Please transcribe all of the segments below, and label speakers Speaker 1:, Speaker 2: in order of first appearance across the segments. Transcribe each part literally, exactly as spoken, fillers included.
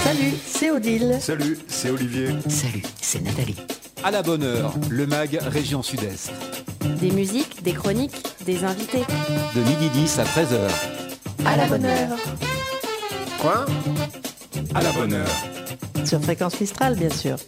Speaker 1: Salut, c'est Odile.
Speaker 2: Salut, c'est Olivier.
Speaker 3: Salut, c'est Nathalie.
Speaker 2: À la bonne heure, le mag Région Sud-Est.
Speaker 4: Des musiques, des chroniques, des invités.
Speaker 2: De midi dix à treize heures.
Speaker 1: À la bonne heure.
Speaker 2: Quoi ? À la bonne heure.
Speaker 1: Sur Fréquence Mistral, bien sûr.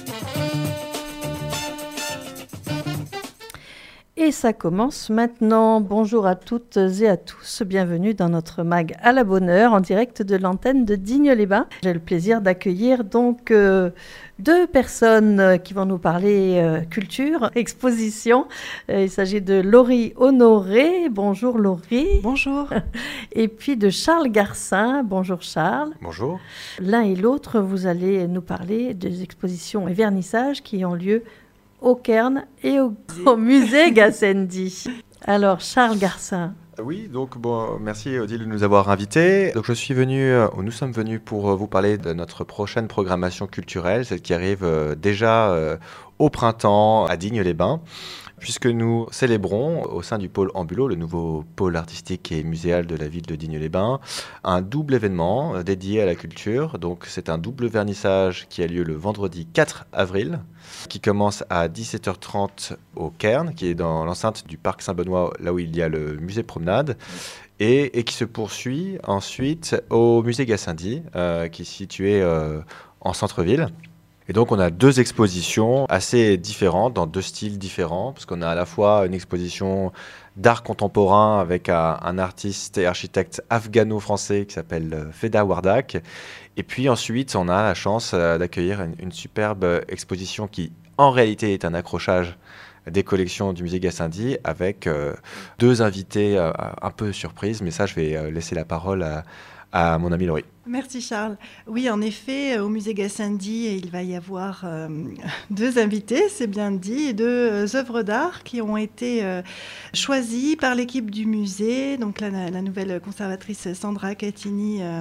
Speaker 1: Et ça commence maintenant. Bonjour à toutes et à tous. Bienvenue dans notre mag à la bonne heure en direct de l'antenne de Digne-les-Bains. J'ai le plaisir d'accueillir donc euh, deux personnes qui vont nous parler euh, culture, exposition. Euh, il s'agit de Laurie Honoré. Bonjour Laurie.
Speaker 5: Bonjour.
Speaker 1: Et puis de Charles Garcin. Bonjour Charles.
Speaker 6: Bonjour.
Speaker 1: L'un et l'autre, vous allez nous parler des expositions et vernissages qui ont lieu au Cairn et au, au musée Gassendi. Alors, Charles Garcin.
Speaker 6: Oui, donc bon, merci Odile de nous avoir invités. Donc je suis venu, ou nous sommes venus pour vous parler de notre prochaine programmation culturelle, celle qui arrive euh, déjà euh, au printemps à Digne-les-Bains, puisque nous célébrons au sein du pôle Ambulo, le nouveau pôle artistique et muséal de la ville de Digne-les-Bains, un double événement euh, dédié à la culture. Donc c'est un double vernissage qui a lieu le vendredi quatre avril, qui commence à dix-sept heures trente au Cairn, qui est dans l'enceinte du parc Saint-Benoît, là où il y a le musée Promenade, et, et qui se poursuit ensuite au musée Gassendi, euh, qui est situé euh, en centre-ville. Et donc on a deux expositions assez différentes, dans deux styles différents, parce qu'on a à la fois une exposition d'art contemporain avec un, un artiste et architecte afghano-français qui s'appelle Feda Wardak. Et puis ensuite, on a la chance d'accueillir une, une superbe exposition qui, en réalité, est un accrochage des collections du musée Gassendi avec euh, deux invités euh, un peu surprises. Mais ça, je vais euh, laisser la parole à, à mon ami Laurie.
Speaker 5: Merci Charles. Oui, en effet, au musée Gassendi, il va y avoir euh, deux invités, c'est bien dit, deux euh, œuvres d'art qui ont été euh, choisies par l'équipe du musée. Donc la, la nouvelle conservatrice Sandra Catini, euh,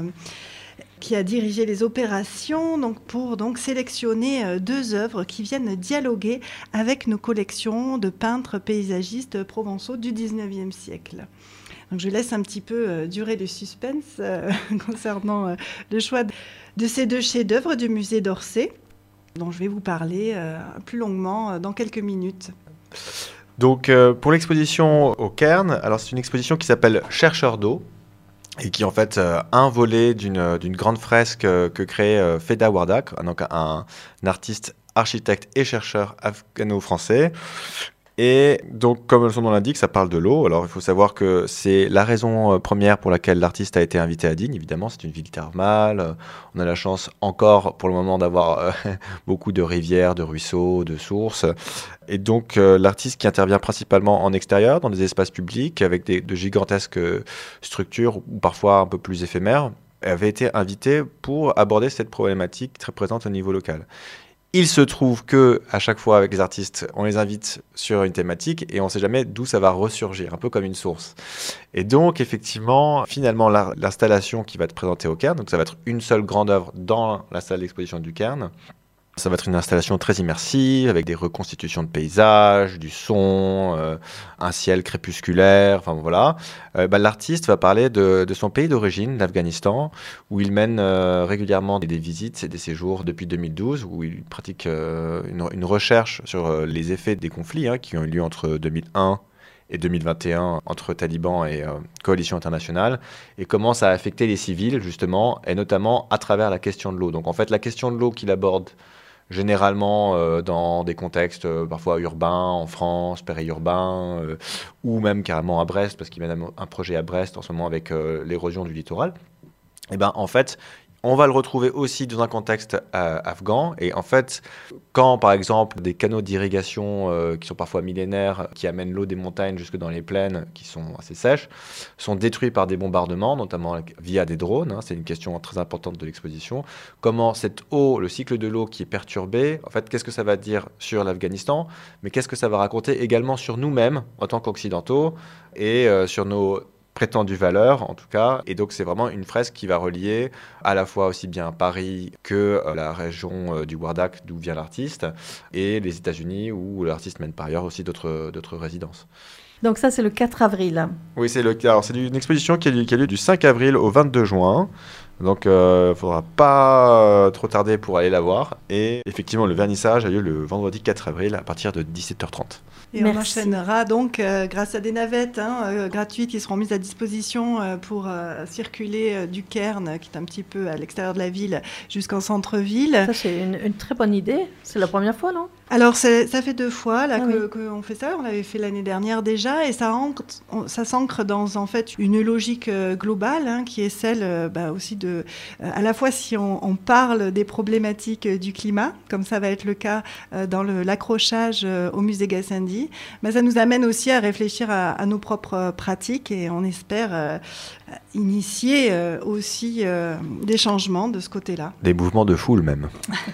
Speaker 5: qui a dirigé les opérations donc pour donc sélectionner euh, deux œuvres qui viennent dialoguer avec nos collections de peintres paysagistes provençaux du dix-neuvième siècle. Donc je laisse un petit peu euh, durer le suspense euh, concernant euh, le choix de, de ces deux chefs-d'œuvre du musée d'Orsay, dont je vais vous parler euh, plus longuement euh, dans quelques minutes.
Speaker 6: Donc euh, pour l'exposition au Cairn, alors c'est une exposition qui s'appelle Chercheurs d'eau, et qui est en fait euh, un volet d'une, d'une grande fresque euh, que crée euh, Feda Wardak, donc un, un artiste, architecte et chercheur afghano-français. Et donc, comme son nom l'indique, ça parle de l'eau. Alors, il faut savoir que c'est la raison euh, première pour laquelle l'artiste a été invité à Digne. Évidemment, c'est une ville thermale. Euh, on a la chance encore, pour le moment, d'avoir euh, beaucoup de rivières, de ruisseaux, de sources. Et donc, euh, l'artiste qui intervient principalement en extérieur, dans des espaces publics, avec des, de gigantesques structures, ou parfois un peu plus éphémères, avait été invité pour aborder cette problématique très présente au niveau local. Il se trouve que à chaque fois avec les artistes, on les invite sur une thématique et on ne sait jamais d'où ça va ressurgir, un peu comme une source. Et donc effectivement, finalement, la, l'installation qui va être présentée au Cairn, donc ça va être une seule grande œuvre dans la salle d'exposition du Cairn. Ça va être une installation très immersive, avec des reconstitutions de paysages, du son, euh, un ciel crépusculaire, enfin voilà. Euh, bah, l'artiste va parler de, de son pays d'origine, l'Afghanistan, où il mène euh, régulièrement des, des visites et des séjours depuis deux mille douze, où il pratique euh, une, une recherche sur euh, les effets des conflits hein, qui ont eu lieu entre deux mille un et deux mille vingt et un entre talibans et euh, coalition internationale, et comment ça a affecté les civils, justement, et notamment à travers la question de l'eau. Donc en fait, la question de l'eau qu'il aborde généralement euh, dans des contextes euh, parfois urbains, en France, périurbains, euh, ou même carrément à Brest, parce qu'il y a un projet à Brest en ce moment avec euh, l'érosion du littoral. Et ben en fait, on va le retrouver aussi dans un contexte euh, afghan. Et en fait, quand par exemple des canaux d'irrigation euh, qui sont parfois millénaires, qui amènent l'eau des montagnes jusque dans les plaines qui sont assez sèches, sont détruits par des bombardements, notamment via des drones, hein, c'est une question très importante de l'exposition. Comment cette eau, le cycle de l'eau qui est perturbé, en fait, qu'est-ce que ça va dire sur l'Afghanistan, mais qu'est-ce que ça va raconter également sur nous-mêmes en tant qu'occidentaux et euh, sur nos prétendue valeur en tout cas, et donc c'est vraiment une fresque qui va relier à la fois aussi bien Paris que euh, la région euh, du Wardak d'où vient l'artiste, et les États-Unis où l'artiste mène par ailleurs aussi d'autres, d'autres résidences.
Speaker 1: Donc ça c'est le quatre avril.
Speaker 6: Oui, c'est, le, alors, c'est une exposition qui a, lieu, qui a lieu du cinq avril au vingt-deux juin. Donc il euh, ne faudra pas euh, trop tarder pour aller la voir. Et effectivement, le vernissage a lieu le vendredi quatre avril à partir de dix-sept heures trente.
Speaker 5: Et Merci. On enchaînera donc euh, grâce à des navettes hein, euh, gratuites qui seront mises à disposition euh, pour euh, circuler euh, du Cairn, qui est un petit peu à l'extérieur de la ville, jusqu'en centre-ville.
Speaker 1: Ça, c'est une, une très bonne idée. C'est la première fois, non ?
Speaker 5: Alors, ça fait deux fois là,
Speaker 1: ah,
Speaker 5: que,
Speaker 1: oui.
Speaker 5: qu'on fait ça. On l'avait fait l'année dernière déjà. Et ça, ancre, ça s'ancre dans en fait, une logique euh, globale hein, qui est celle euh, bah, aussi de... Euh, à la fois, si on, on parle des problématiques du climat, comme ça va être le cas euh, dans le, l'accrochage euh, au musée Gassendi, bah, ça nous amène aussi à réfléchir à, à nos propres pratiques et on espère euh, initier euh, aussi euh, des changements de ce côté-là.
Speaker 6: Des mouvements de foule même.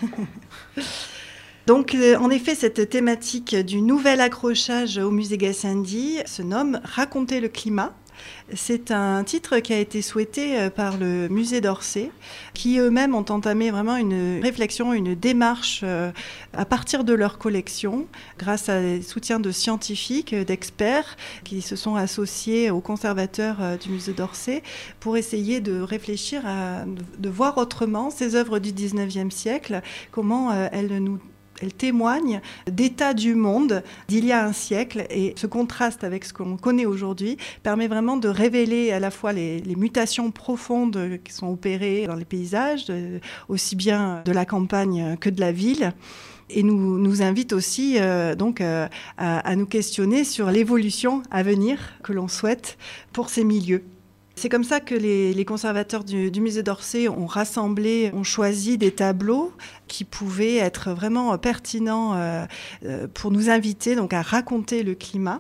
Speaker 5: Donc, euh, en effet, cette thématique du nouvel accrochage au musée Gassendi se nomme « Raconter le climat ». C'est un titre qui a été souhaité par le musée d'Orsay, qui eux-mêmes ont entamé vraiment une réflexion, une démarche euh, à partir de leur collection, grâce à des soutiens de scientifiques, d'experts, qui se sont associés aux conservateurs euh, du musée d'Orsay pour essayer de réfléchir, à, de voir autrement ces œuvres du dix-neuvième siècle, comment euh, elles nous Elle témoigne d'état du monde d'il y a un siècle et ce contraste avec ce qu'on connaît aujourd'hui permet vraiment de révéler à la fois les, les mutations profondes qui sont opérées dans les paysages, de, aussi bien de la campagne que de la ville. Et nous, nous invite aussi euh, donc, euh, à, à nous questionner sur l'évolution à venir que l'on souhaite pour ces milieux. C'est comme ça que les, les conservateurs du, du musée d'Orsay ont rassemblé, ont choisi des tableaux qui pouvaient être vraiment pertinents euh, euh, pour nous inviter donc, à raconter le climat.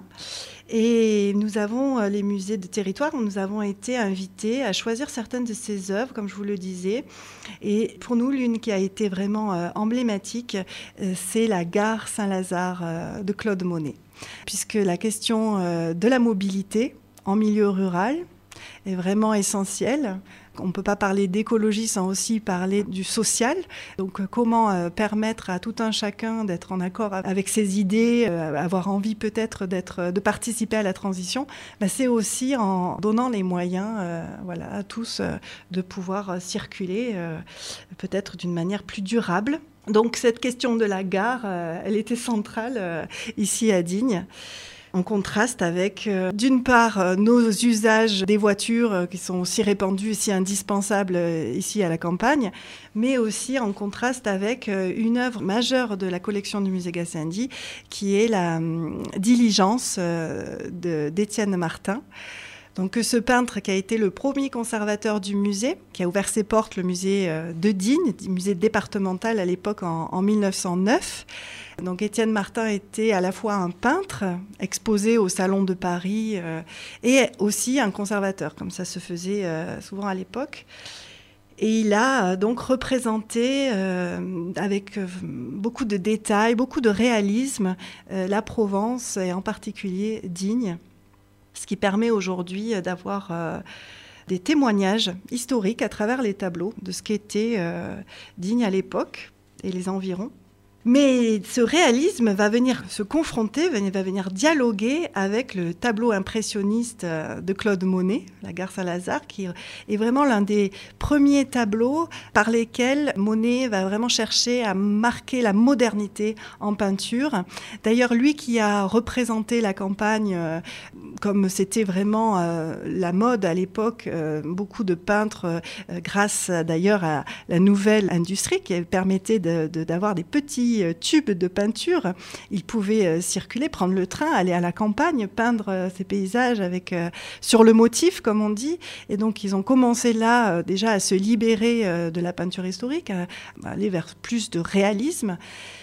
Speaker 5: Et nous avons, les musées de territoire, nous avons été invités à choisir certaines de ces œuvres, comme je vous le disais. Et pour nous, l'une qui a été vraiment euh, emblématique, euh, c'est la gare Saint-Lazare euh, de Claude Monet. Puisque la question euh, de la mobilité en milieu rural est vraiment essentielle. On ne peut pas parler d'écologie sans aussi parler du social. Donc, euh, comment euh, permettre à tout un chacun d'être en accord avec ses idées, euh, avoir envie peut-être d'être, de participer à la transition, ben, c'est aussi en donnant les moyens euh, voilà, à tous euh, de pouvoir euh, circuler euh, peut-être d'une manière plus durable. Donc, cette question de la gare, euh, elle était centrale euh, ici à Digne. En contraste avec, euh, d'une part, euh, nos usages des voitures euh, qui sont aussi répandus, si indispensables euh, ici à la campagne, mais aussi en contraste avec euh, une œuvre majeure de la collection du musée Gassendi, qui est la euh, Diligence euh, de, d'Étienne Martin. Donc ce peintre qui a été le premier conservateur du musée, qui a ouvert ses portes, le musée de Digne, musée départemental à l'époque en, en mille neuf cent neuf. Donc Étienne Martin était à la fois un peintre exposé au Salon de Paris euh, et aussi un conservateur, comme ça se faisait euh, souvent à l'époque. Et il a euh, donc représenté euh, avec euh, beaucoup de détails, beaucoup de réalisme, euh, la Provence et en particulier Digne. Ce qui permet aujourd'hui d'avoir euh, des témoignages historiques à travers les tableaux de ce qu'était euh, Digne à l'époque et les environs. Mais ce réalisme va venir se confronter, va venir dialoguer avec le tableau impressionniste de Claude Monet, la gare Saint-Lazare, qui est vraiment l'un des premiers tableaux par lesquels Monet va vraiment chercher à marquer la modernité en peinture. D'ailleurs, lui qui a représenté la campagne euh, comme c'était vraiment euh, la mode à l'époque, euh, beaucoup de peintres, euh, grâce d'ailleurs à la nouvelle industrie qui permettait de, de, d'avoir des petits tubes de peinture. Ils pouvaient euh, circuler, prendre le train, aller à la campagne, peindre euh, ces paysages avec, euh, sur le motif, comme on dit. Et donc, ils ont commencé là euh, déjà à se libérer euh, de la peinture historique, à, à aller vers plus de réalisme.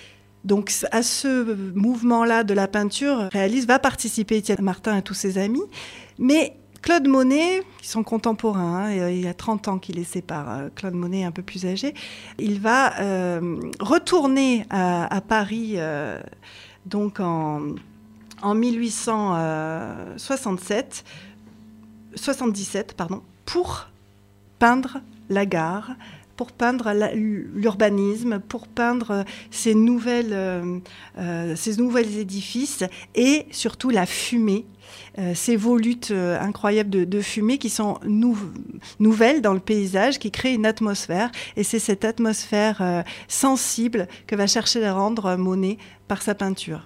Speaker 5: Donc, à ce mouvement-là de la peinture, réaliste va participer Étienne Martin et tous ses amis. Mais Claude Monet, qui sont contemporains, hein, il y a trente ans qui les séparent, Claude Monet est un peu plus âgé, il va euh, retourner à, à Paris euh, donc en, en mille huit cent soixante-sept, soixante-dix-sept pardon, pour peindre la gare, pour peindre la, l'urbanisme, pour peindre ces, nouvelles, euh, euh, ces nouveaux édifices et surtout la fumée. Euh, ces volutes euh, incroyables de, de fumée qui sont nou- nouvelles dans le paysage, qui créent une atmosphère. Et c'est cette atmosphère euh, sensible que va chercher à rendre Monet par sa peinture.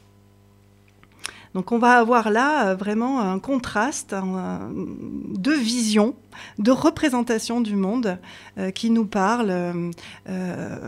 Speaker 5: Donc on va avoir là euh, vraiment un contraste un, de vision, de représentation du monde euh, qui nous parle euh, euh,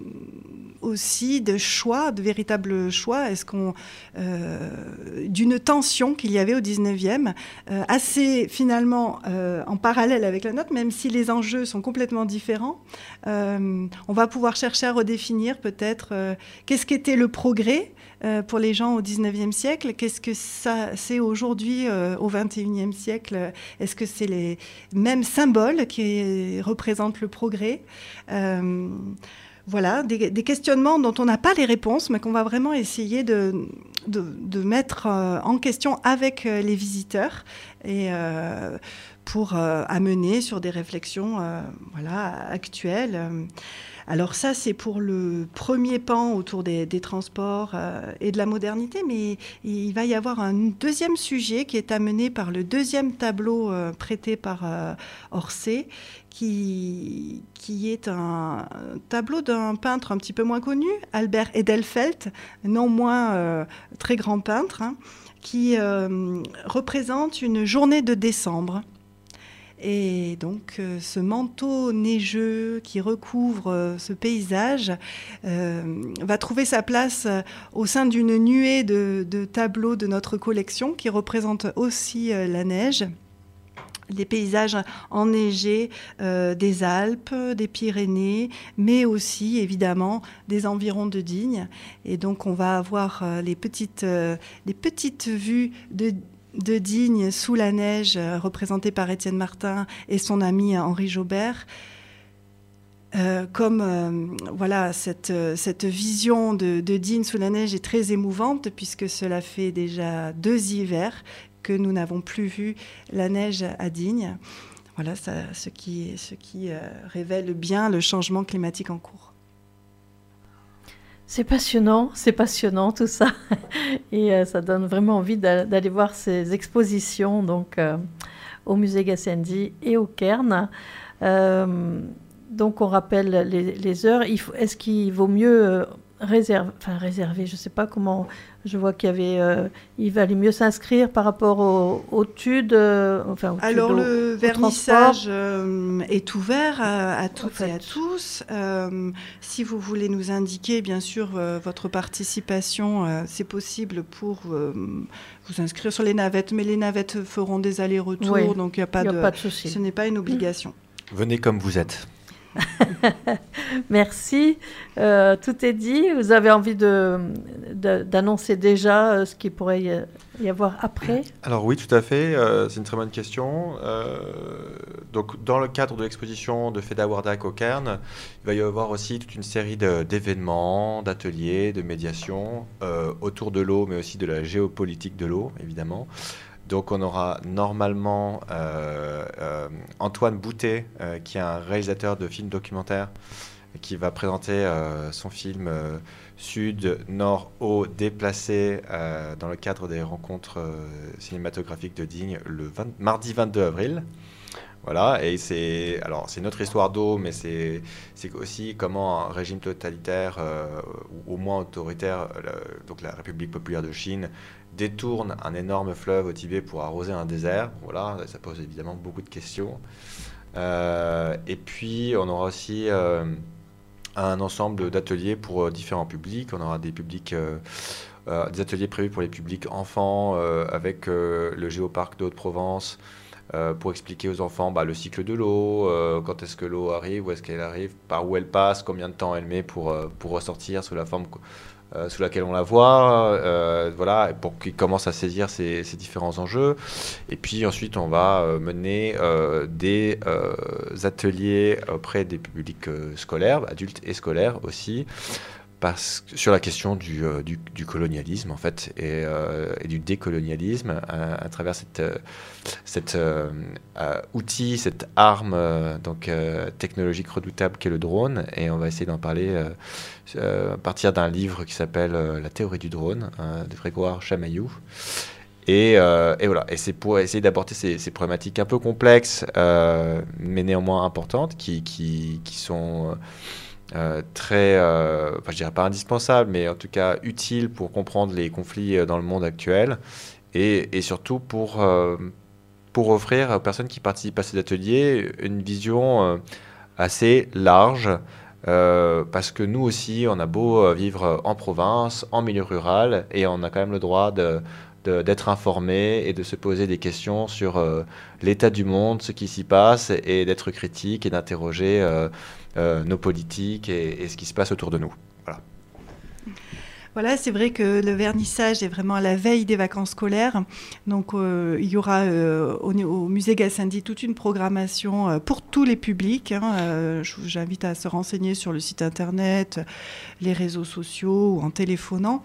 Speaker 5: aussi de choix, de véritables choix. Est-ce qu'on, euh, d'une tension qu'il y avait au dix-neuvième, euh, assez finalement euh, en parallèle avec la nôtre, même si les enjeux sont complètement différents. Euh, on va pouvoir chercher à redéfinir peut-être euh, qu'est-ce qu'était le progrès Euh, pour les gens au dix-neuvième siècle, qu'est-ce que ça c'est aujourd'hui euh, au vingt et unième siècle? Est-ce que c'est les mêmes symboles qui représentent le progrès? euh, Voilà, des, des questionnements dont on n'a pas les réponses, mais qu'on va vraiment essayer de, de, de mettre euh, en question avec euh, les visiteurs et euh, pour euh, amener sur des réflexions euh, voilà, actuelles. Alors ça, c'est pour le premier pan autour des, des transports euh, et de la modernité, mais il va y avoir un deuxième sujet qui est amené par le deuxième tableau euh, prêté par euh, Orsay, qui, qui est un tableau d'un peintre un petit peu moins connu, Albert Edelfelt, non moins euh, très grand peintre, hein, qui euh, représente une journée de décembre. Et donc, euh, ce manteau neigeux qui recouvre euh, ce paysage euh, va trouver sa place euh, au sein d'une nuée de, de tableaux de notre collection qui représentent aussi euh, la neige. Les paysages enneigés euh, des Alpes, des Pyrénées, mais aussi évidemment des environs de Digne. Et donc on va avoir euh, les, petites, euh, les petites vues de, de Digne sous la neige, euh, représentées par Étienne Martin et son ami Henri Jaubert. Euh, comme euh, voilà, cette, cette vision de, de Digne sous la neige est très émouvante puisque cela fait déjà deux hivers que nous n'avons plus vu la neige à Digne. Voilà, ça, ce qui, ce qui euh, révèle bien le changement climatique en cours.
Speaker 1: C'est passionnant, c'est passionnant tout ça. Et euh, ça donne vraiment envie d'a- d'aller voir ces expositions donc, euh, au musée Gassendi et au Cairn. Euh, donc on rappelle les, les heures. Il faut, est-ce qu'il vaut mieux... Euh, Réserve, enfin réservé, je ne sais pas comment, je vois qu'il y avait, euh, il valait mieux s'inscrire par rapport au, au TUD, euh, enfin au
Speaker 5: Alors
Speaker 1: TUD,
Speaker 5: le
Speaker 1: au,
Speaker 5: vernissage euh, est ouvert à, à toutes
Speaker 1: en fait.
Speaker 5: et à tous. Euh, si vous voulez nous indiquer, bien sûr, euh, votre participation, euh, c'est possible pour euh, vous inscrire sur les navettes, mais les navettes feront des allers-retours,
Speaker 1: Oui,
Speaker 5: donc il n'y a pas
Speaker 1: y a
Speaker 5: de,
Speaker 1: pas de souci.
Speaker 5: ce n'est pas une obligation.
Speaker 6: Venez comme vous êtes.
Speaker 1: Merci. Euh, tout est dit. Vous avez envie de, de, d'annoncer déjà euh, ce qu'il pourrait y, y avoir après?
Speaker 6: Alors oui, tout à fait. Euh, c'est une très bonne question. Euh, donc, dans le cadre de l'exposition de Feda Wardak au Cairn, il va y avoir aussi toute une série de, d'événements, d'ateliers, de médiations euh, autour de l'eau, mais aussi de la géopolitique de l'eau, évidemment. Donc on aura normalement euh, euh, Antoine Boutet, euh, qui est un réalisateur de films documentaires, qui va présenter euh, son film euh, Sud, Nord, Eau, déplacé euh, dans le cadre des rencontres euh, cinématographiques de Digne le vingt, mardi vingt-deux avril. Voilà, et c'est, alors, c'est notre histoire d'eau, mais c'est, c'est aussi comment un régime totalitaire, euh, ou au moins autoritaire, euh, donc la République populaire de Chine, détourne un énorme fleuve au Tibet pour arroser un désert. Voilà, ça pose évidemment beaucoup de questions. Euh, et puis, on aura aussi euh, un ensemble d'ateliers pour euh, différents publics. On aura des publics, euh, euh, des ateliers prévus pour les publics enfants, euh, avec euh, le Géoparc de Haute-Provence, euh, pour expliquer aux enfants bah, le cycle de l'eau, euh, quand est-ce que l'eau arrive, où est-ce qu'elle arrive, par où elle passe, combien de temps elle met pour, euh, pour ressortir sous la forme... Euh, sous laquelle on la voit, euh, voilà, pour qu'ils commencent à saisir ces, ces différents enjeux. Et puis ensuite, on va euh, mener euh, des euh, ateliers auprès des publics euh, scolaires, adultes et scolaires aussi, parce, sur la question du, euh, du, du colonialisme en fait et, euh, et du décolonialisme à, à travers cette, euh, cette euh, euh, outil, cette arme euh, donc euh, technologique redoutable qu'est le drone, et on va essayer d'en parler euh, euh, à partir d'un livre qui s'appelle euh, La théorie du drone euh, de Grégoire Chamaillou. Et, euh, et voilà, et c'est pour essayer d'aborder ces, ces problématiques un peu complexes, euh, mais néanmoins importantes, qui, qui, qui sont euh, très, euh, enfin je dirais pas indispensables, mais en tout cas utiles pour comprendre les conflits dans le monde actuel, et, et surtout pour, euh, pour offrir aux personnes qui participent à ces ateliers une vision euh, assez large, euh, parce que nous aussi, on a beau vivre en province, en milieu rural, et on a quand même le droit de De, d'être informé et de se poser des questions sur euh, l'état du monde, ce qui s'y passe, et d'être critique et d'interroger euh, euh, nos politiques et, et ce qui se passe autour de nous. Voilà.
Speaker 5: Voilà, c'est vrai que le vernissage est vraiment à la veille des vacances scolaires. Donc, euh, il y aura euh, au, au musée Gassendi toute une programmation euh, pour tous les publics. Hein. Euh, j'invite à se renseigner sur le site internet, les réseaux sociaux ou en téléphonant.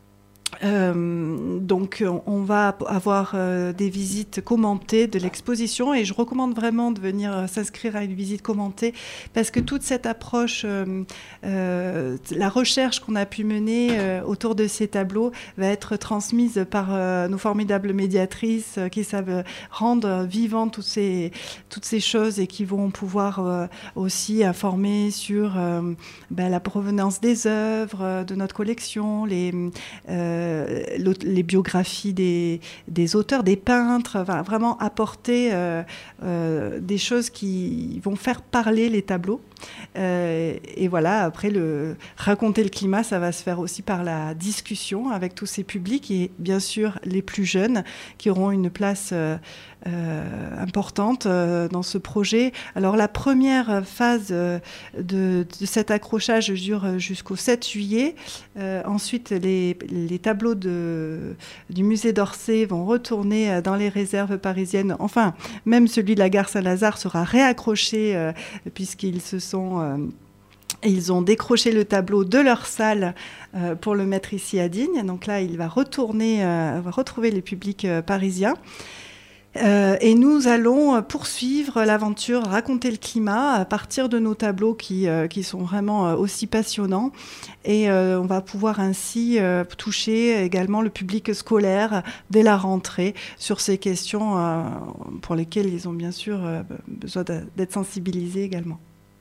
Speaker 5: Euh, donc on va avoir euh, des visites commentées de l'exposition, et je recommande vraiment de venir euh, s'inscrire à une visite commentée, parce que toute cette approche, euh, euh, la recherche qu'on a pu mener euh, autour de ces tableaux va être transmise par euh, nos formidables médiatrices euh, qui savent rendre vivant toutes ces, toutes ces choses, et qui vont pouvoir euh, aussi informer sur euh, ben, la provenance des œuvres, euh, de notre collection, les euh, les biographies des, des auteurs, des peintres, enfin, vraiment apporter euh, euh, des choses qui vont faire parler les tableaux. Euh, et voilà, après, le, raconter le climat, ça va se faire aussi par la discussion avec tous ces publics, et bien sûr les plus jeunes qui auront une place euh, euh, importante euh, dans ce projet. Alors la première phase euh, de, de cet accrochage dure jusqu'au sept juillet. Euh, ensuite, les, les tableaux de, du musée d'Orsay vont retourner dans les réserves parisiennes. Enfin, même celui de la gare Saint-Lazare sera réaccroché euh, puisqu'ils se sont... Euh, Ils ont décroché le tableau de leur salle euh, pour le mettre ici à Digne. Donc là, il va retourner, euh, va retrouver les publics euh, parisiens. Euh, et nous allons poursuivre l'aventure, raconter le climat à partir de nos tableaux qui, euh, qui sont vraiment euh, aussi passionnants. Et euh, on va pouvoir ainsi euh, toucher également le public scolaire dès la rentrée sur ces questions euh, pour lesquelles ils ont bien sûr euh, besoin d'être sensibilisés également.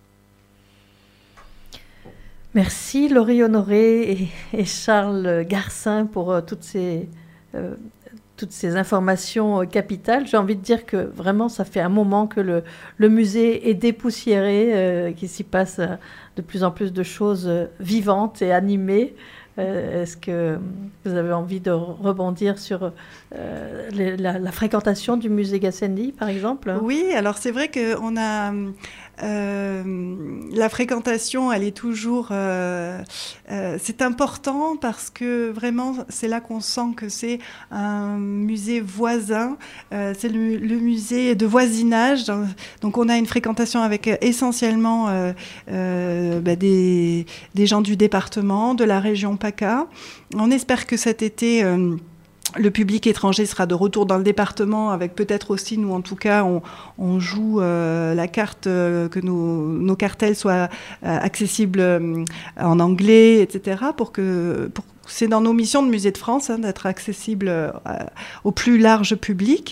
Speaker 1: Merci Laurie Honoré et, et Charles Garcin pour euh, toutes ces... Euh, toutes ces informations capitales. J'ai envie de dire que vraiment, ça fait un moment que le, le musée est dépoussiéré, euh, qu'il s'y passe de plus en plus de choses vivantes et animées. Euh, est-ce que vous avez envie de rebondir sur euh, les, la, la fréquentation du musée Gassendi, par exemple?
Speaker 5: Oui, alors c'est vrai qu'on a... Euh, la fréquentation, elle est toujours... Euh, euh, c'est important parce que vraiment, c'est là qu'on sent que c'est un musée voisin. Euh, c'est le, le musée de voisinage. Donc, on a une fréquentation avec essentiellement euh, euh, bah, des, des gens du département, de la région PACA. On espère que cet été... Euh, le public étranger sera de retour dans le département, avec peut-être aussi, nous en tout cas, on, on joue euh, la carte, euh, que nos, nos cartels soient euh, accessibles euh, en anglais, et cetera, pour que... Pour, c'est dans nos missions de Musée de France, hein, d'être accessible euh, au plus large public.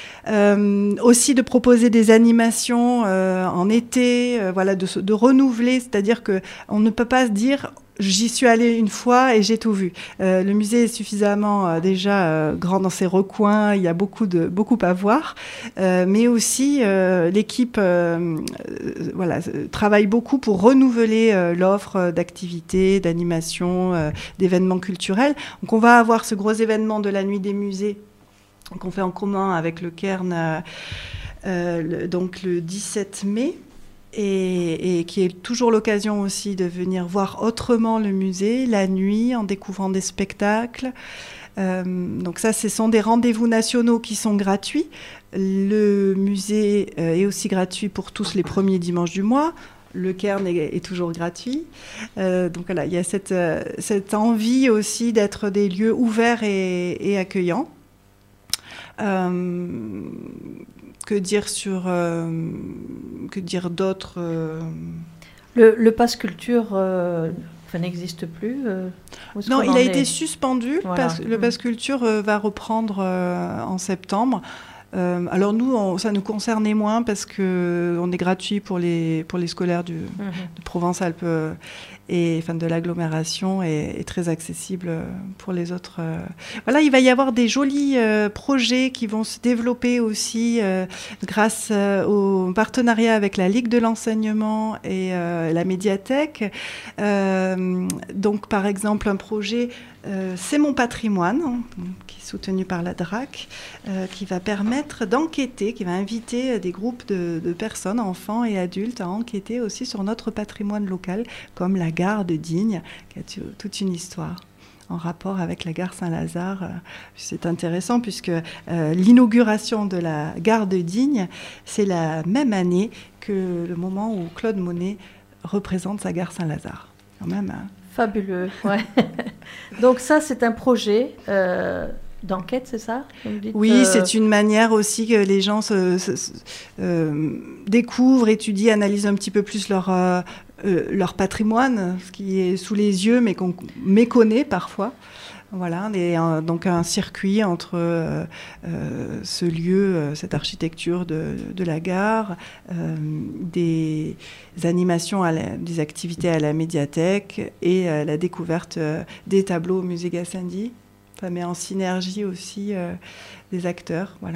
Speaker 5: Euh, aussi de proposer des animations euh, en été, euh, voilà, de, de renouveler, c'est-à-dire qu'on ne peut pas se dire... J'y suis allée une fois et j'ai tout vu. Euh, le musée est suffisamment euh, déjà euh, grand dans ses recoins, il y a beaucoup, de, beaucoup à voir, euh, mais aussi euh, l'équipe euh, euh, voilà, travaille beaucoup pour renouveler euh, l'offre d'activités, d'animations, euh, d'événements culturels. Donc on va avoir ce gros événement de la Nuit des musées qu'on fait en commun avec le Cairn, euh, euh, le, donc le dix-sept mai. Et, et qui est toujours l'occasion aussi de venir voir autrement le musée, la nuit, en découvrant des spectacles. Euh, donc ça, ce sont des rendez-vous nationaux qui sont gratuits. Le musée euh, est aussi gratuit pour tous les premiers dimanches du mois. le Cairn est, est toujours gratuit. Euh, donc voilà, il y a cette, euh, cette envie aussi d'être des lieux ouverts et, et accueillants. Euh, que dire sur... Euh, que dire d'autres euh...
Speaker 1: Le, le pass culture euh, enfin, n'existe plus euh,
Speaker 5: Non, il a
Speaker 1: est...
Speaker 5: été suspendu.
Speaker 1: Voilà.
Speaker 5: Parce que le pass culture euh, va reprendre euh, en septembre. Euh, alors nous, on, ça nous concernait moins parce qu'on est gratuit pour les, pour les scolaires du, mm-hmm. de Provence-Alpes et enfin, de l'agglomération et, et très accessible pour les autres. Euh. Voilà, il va y avoir des jolis euh, projets qui vont se développer aussi euh, grâce euh, au partenariat avec la Ligue de l'enseignement et euh, la médiathèque. Euh, donc par exemple un projet Euh, c'est mon patrimoine, hein, qui est soutenu par la D R A C, euh, qui va permettre d'enquêter, qui va inviter des groupes de, de personnes, enfants et adultes, à enquêter aussi sur notre patrimoine local, comme la gare de Digne, qui a t- toute une histoire en rapport avec la gare Saint-Lazare. C'est intéressant puisque euh, l'inauguration de la gare de Digne, c'est la même année que le moment où Claude Monet représente sa gare Saint-Lazare. Quand même, hein.
Speaker 1: Fabuleux, ouais. Donc ça, c'est un projet euh, d'enquête, c'est ça? Dites,
Speaker 5: Oui,
Speaker 1: euh...
Speaker 5: c'est une manière aussi que les gens se, se, se, euh, découvrent, étudient, analysent un petit peu plus leur, euh, euh, leur patrimoine, ce qui est sous les yeux, mais qu'on méconnaît parfois. Voilà, et, euh, donc un circuit entre euh, euh, ce lieu, euh, cette architecture de, de la gare, euh, des animations, à la, des activités à la médiathèque et euh, la découverte euh, des tableaux au musée Gassendi. Ça met en synergie aussi euh, des acteurs, voilà.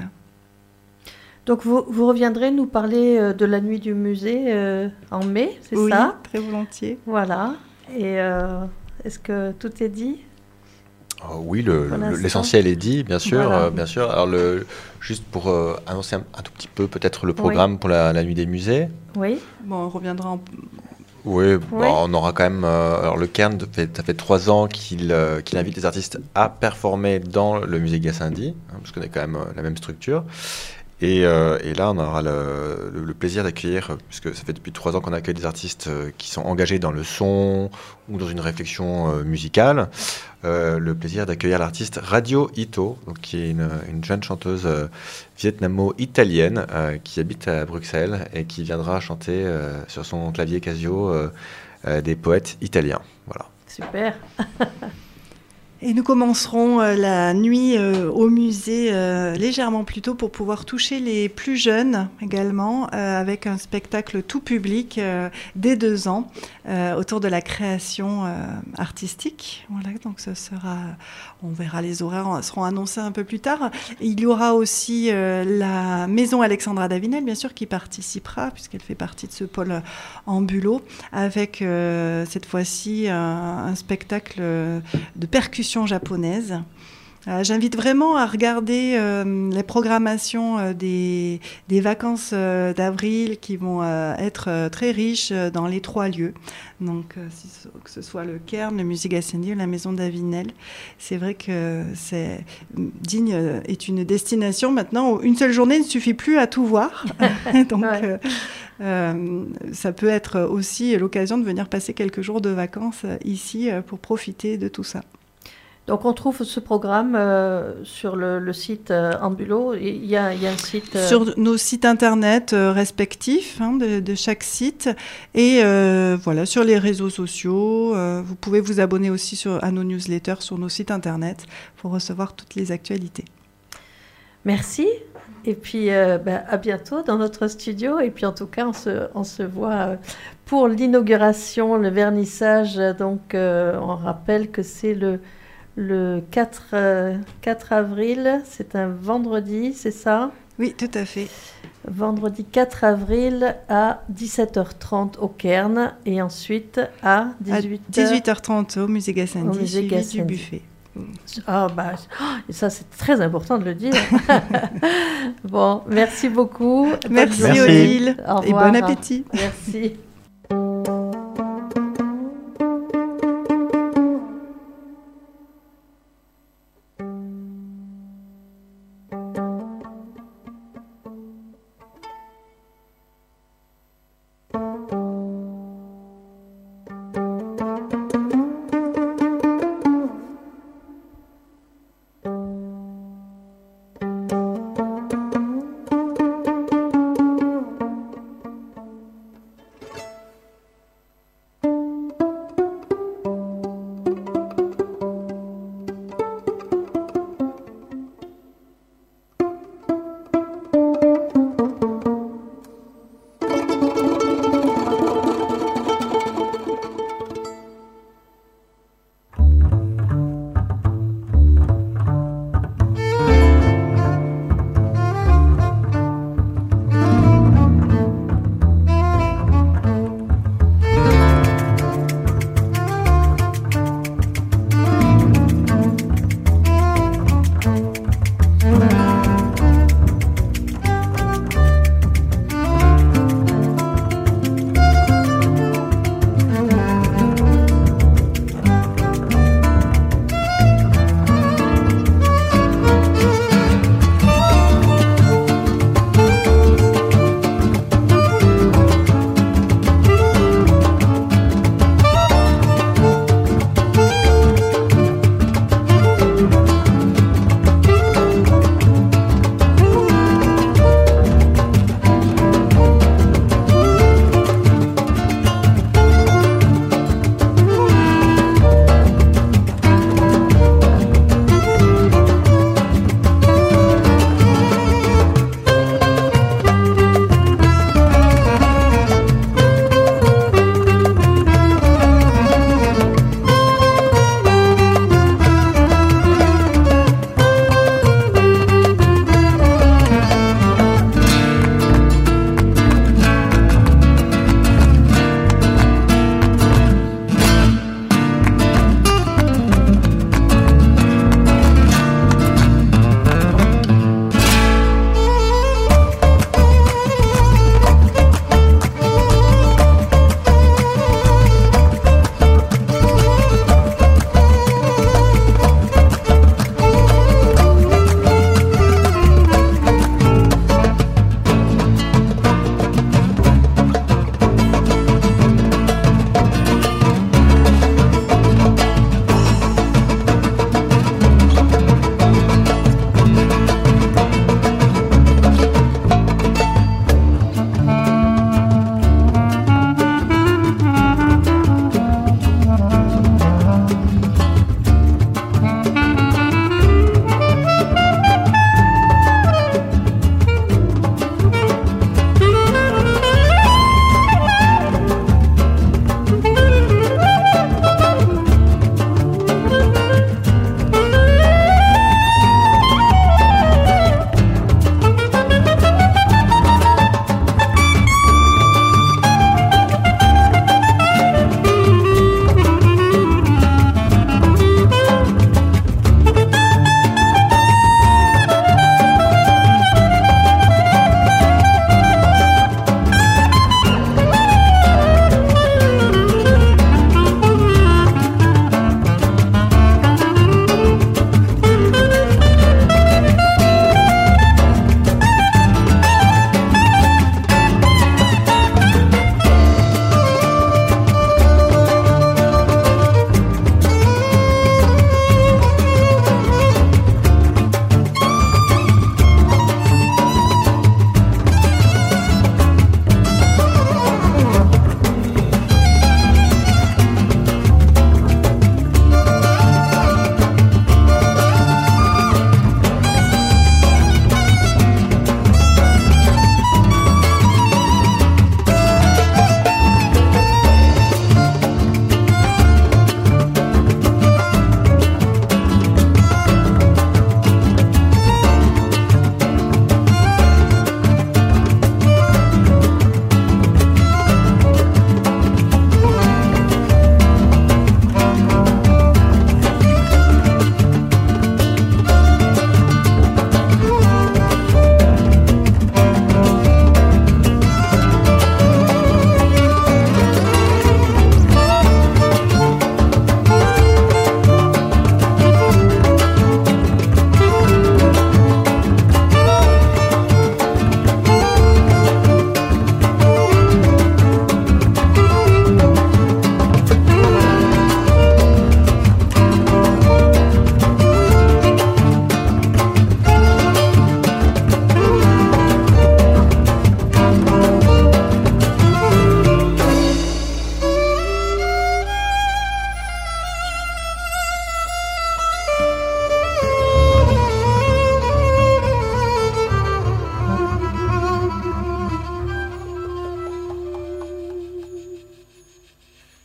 Speaker 1: Donc vous, vous reviendrez nous parler euh, de la nuit du musée euh, en mai, c'est
Speaker 5: oui,
Speaker 1: ça?
Speaker 5: Oui, très volontiers.
Speaker 1: Voilà, et euh, est-ce que tout est dit?
Speaker 6: Oh, oui, le, le, l'essentiel est dit, bien sûr.
Speaker 1: Voilà.
Speaker 6: Euh, bien sûr. Alors, le, juste pour euh, annoncer un, un tout petit peu peut-être le programme oui. pour la, la nuit des musées.
Speaker 1: Oui.
Speaker 5: Bon, on reviendra en...
Speaker 6: Oui, oui. Bon, on aura quand même... Euh, alors, le Cairn, ça fait trois ans qu'il, euh, qu'il invite les artistes à performer dans le musée Gassendi, hein, parce qu'on est quand même euh, la même structure. Et, euh, et là, on aura le, le, le plaisir d'accueillir, puisque ça fait depuis trois ans qu'on accueille des artistes euh, qui sont engagés dans le son ou dans une réflexion euh, musicale, euh, le plaisir d'accueillir l'artiste Radio Ito, donc, qui est une, une jeune chanteuse euh, vietnamo-italienne euh, qui habite à Bruxelles et qui viendra chanter euh, sur son clavier Casio euh, euh, des poètes italiens. Voilà.
Speaker 1: Super.
Speaker 5: Et nous commencerons euh, la nuit euh, au musée euh, légèrement plus tôt pour pouvoir toucher les plus jeunes également, euh, avec un spectacle tout public euh, dès deux ans euh, autour de la création euh, artistique. Voilà, donc ce sera, on verra les horaires seront annoncés un peu plus tard. Et il y aura aussi euh, la maison Alexandra Davinel, bien sûr, qui participera puisqu'elle fait partie de ce pôle Ambulo, avec euh, cette fois-ci un, un spectacle de percussion japonaise. Euh, j'invite vraiment à regarder euh, les programmations euh, des, des vacances euh, d'avril qui vont euh, être euh, très riches euh, dans les trois lieux. Donc, euh, si, que ce soit le Cairn, le musée Gassendi ou la maison d'Avinel. C'est vrai que c'est, Digne est une destination maintenant où une seule journée ne suffit plus à tout voir. Donc, ouais. euh, euh, ça peut être aussi l'occasion de venir passer quelques jours de vacances ici euh, pour profiter de tout ça.
Speaker 1: Donc on trouve ce programme euh, sur le, le site euh, Ambulo. Il y a, il y a un site... Euh...
Speaker 5: Sur nos sites internet euh, respectifs hein, de, de chaque site. Et euh, voilà, sur les réseaux sociaux. Euh, vous pouvez vous abonner aussi sur, à nos newsletters sur nos sites internet pour recevoir toutes les actualités.
Speaker 1: Merci. Et puis euh, bah, à bientôt dans notre studio. Et puis en tout cas, on se, on se voit euh, pour l'inauguration, le vernissage. Donc euh, on rappelle que c'est le... Le quatre, euh, quatre avril, c'est un vendredi, c'est ça?
Speaker 5: Oui, tout à fait.
Speaker 1: Vendredi quatre avril à dix-sept heures trente au Cairn et ensuite à dix-huit heures...
Speaker 5: À dix-huit heures trente au musée Gassendi, au musée Gassendi. Du buffet.
Speaker 1: Ah bah, et ça c'est très important de le dire. Bon, merci beaucoup.
Speaker 5: Merci
Speaker 6: Odile.
Speaker 5: Et bon appétit.
Speaker 1: Merci.